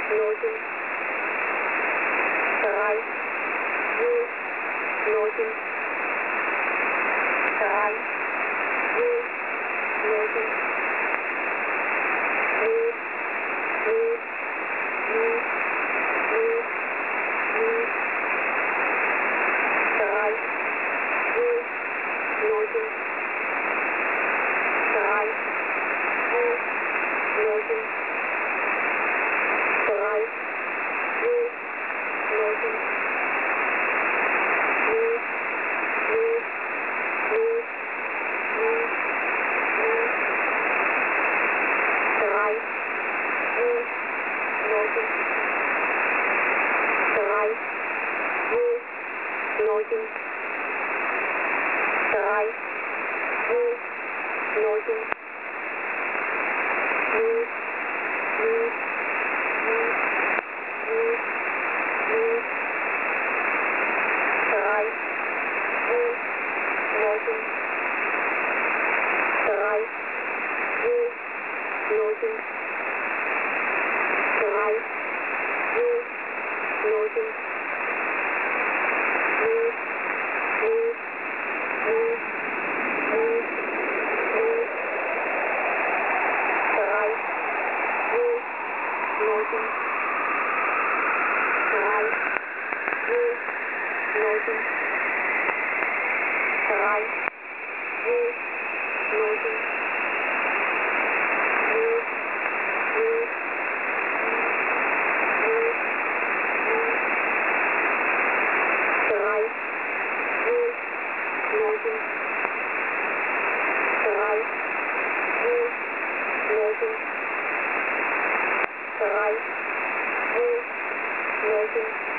Loading. 3, 2, Loading. 3, 2, Loading. 2, 2, 2, 2, 2. 3, 2, Loading. 3, 2, Loading. 3, 2, Loading. 2, 2, 2, 2, 2. 3, 2, Loading. 3, 2, Loading. 3, 2, Loading. 2, 2, 2, 2, 2. 3, 2, Loading. 3, 2, Loading. 3, 2, Loading. 2, 2, 2, 2, 2. 3, 2, Loading. 3, 2, Loading. 3, 2, Loading. 2, 2, 2, 2. 3, 2, Loading. 3, 2, Loading. 3, 2, Loading.